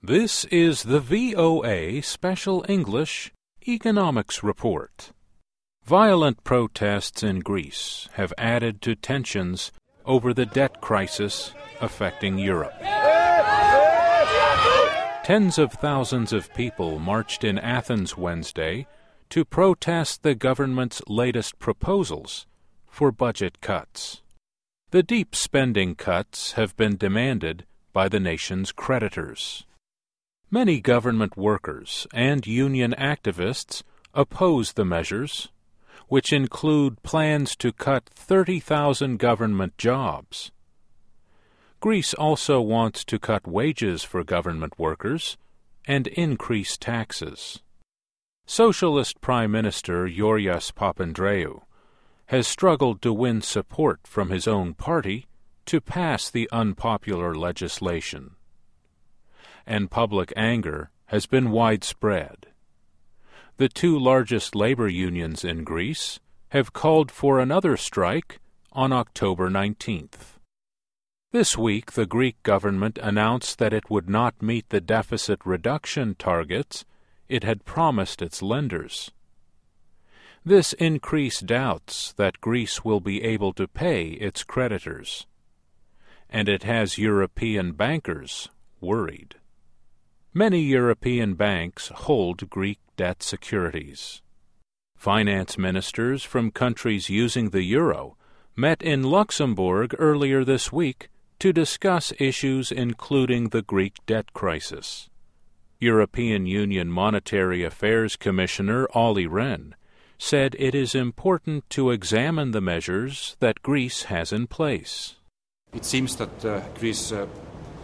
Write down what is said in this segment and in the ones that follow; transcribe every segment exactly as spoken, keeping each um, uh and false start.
This is the V O A Special English Economics Report. Violent protests in Greece have added to tensions over the debt crisis affecting Europe. Tens of thousands of people marched in Athens Wednesday to protest the government's latest proposals for budget cuts. The deep spending cuts have been demanded by the nation's creditors. Many government workers and union activists oppose the measures, which include plans to cut thirty thousand government jobs. Greece also wants to cut wages for government workers and increase taxes. Socialist Prime Minister Georgios Papandreou has struggled to win support from his own party to pass the unpopular legislation. And public anger has been widespread. The two largest labor unions in Greece have called for another strike on October nineteenth. This week, the Greek government announced that it would not meet the deficit reduction targets it had promised its lenders. This increased doubts that Greece will be able to pay its creditors, and it has European bankers worried. Many European banks hold Greek debt securities. Finance ministers from countries using the euro met in Luxembourg earlier this week to discuss issues including the Greek debt crisis. European Union Monetary Affairs Commissioner Olli Rehn said it is important to examine the measures that Greece has in place. It seems that uh, Greece uh,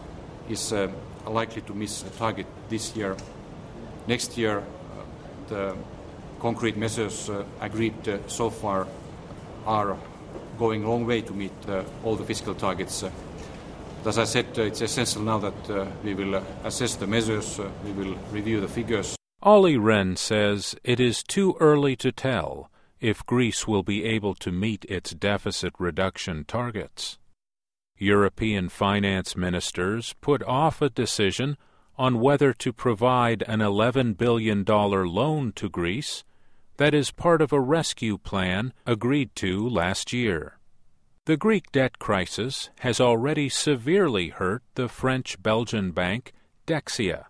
is uh, likely to miss the target this year. Next year, uh, the concrete measures uh, agreed uh, so far are going a long way to meet uh, all the fiscal targets. Uh, as I said, uh, it's essential now that uh, we will uh, assess the measures, uh, we will review the figures. Olli Rehn says it is too early to tell if Greece will be able to meet its deficit reduction targets. European finance ministers put off a decision on whether to provide an eleven billion dollars loan to Greece that is part of a rescue plan agreed to last year. The Greek debt crisis has already severely hurt the French-Belgian bank Dexia.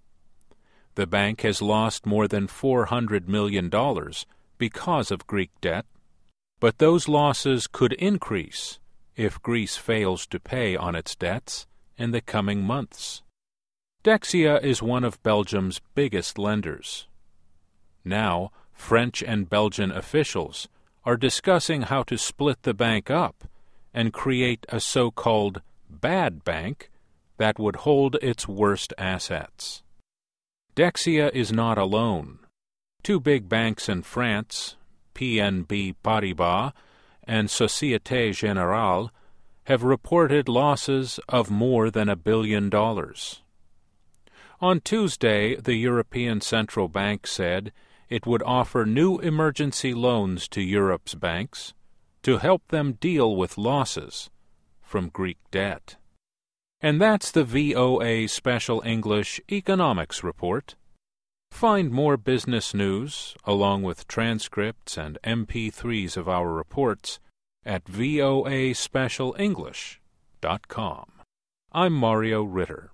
The bank has lost more than four hundred million dollars because of Greek debt, but those losses could increase if Greece fails to pay on its debts in the coming months. Dexia is one of Belgium's biggest lenders. Now, French and Belgian officials are discussing how to split the bank up and create a so-called bad bank that would hold its worst assets. Dexia is not alone. Two big banks in France, P N B Paribas and Société Générale, have reported losses of more than a billion dollars. On Tuesday, the European Central Bank said it would offer new emergency loans to Europe's banks to help them deal with losses from Greek debt. And that's the V O A Special English Economics Report. Find more business news, along with transcripts and M P threes of our reports, at voa special english dot com. I'm Mario Ritter.